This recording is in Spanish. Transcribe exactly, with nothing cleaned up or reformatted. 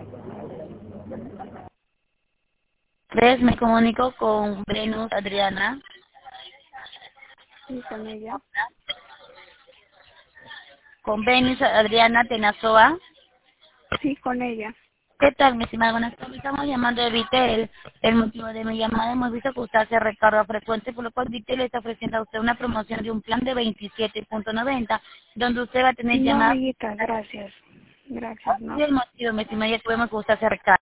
Tres, me comunico con Venus Adriana. Sí, con ella. Con Venus Adriana Tenazoa. Sí, con ella. ¿Qué tal, mi estimada? Buenas tardes. Estamos llamando de Vitel. El motivo de mi llamada, hemos visto que usted hace recarga frecuente, por lo cual Vitel le está ofreciendo a usted una promoción de un plan de veintisiete punto noventa, donde usted va a tener No, llamadas. amiguita, gracias. Gracias, Y no. el motivo, mi estimada, ya que vemos que usted hace recarga.